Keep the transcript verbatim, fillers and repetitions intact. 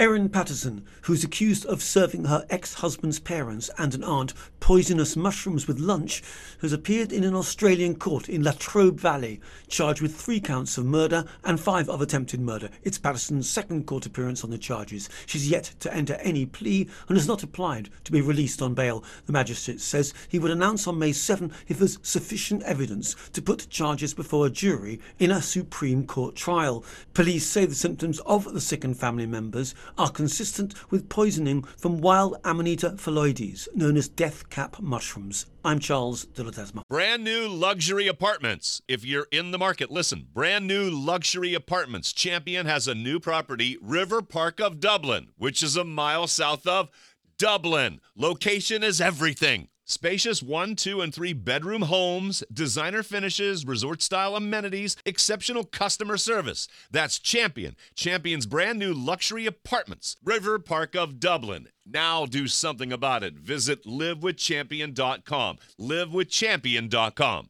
Erin Patterson, who's accused of serving her ex-husband's parents and an aunt poisonous mushrooms with lunch, has appeared in an Australian court in Latrobe Valley, charged with three counts of murder and five of attempted murder. It's Patterson's second court appearance on the charges. She's yet to enter any plea and has not applied to be released on bail. The magistrate says he would announce on May seventh if there's sufficient evidence to put charges before a jury in a Supreme Court trial. Police say the symptoms of the sickened family members are consistent with poisoning from wild Amanita phalloides, known as death cap mushrooms. I'm Charles de Ledesma. Brand new luxury apartments. If you're in the market, listen. Brand new luxury apartments. Champion has a new property, River Park of Dublin, which is a mile south of Dublin. Location is everything. Spacious one, two, and three bedroom homes, designer finishes, resort-style amenities, exceptional customer service. That's Champion. Champion's brand new luxury apartments. River Park of Dublin. Now do something about it. Visit live with champion dot com. live with champion dot com.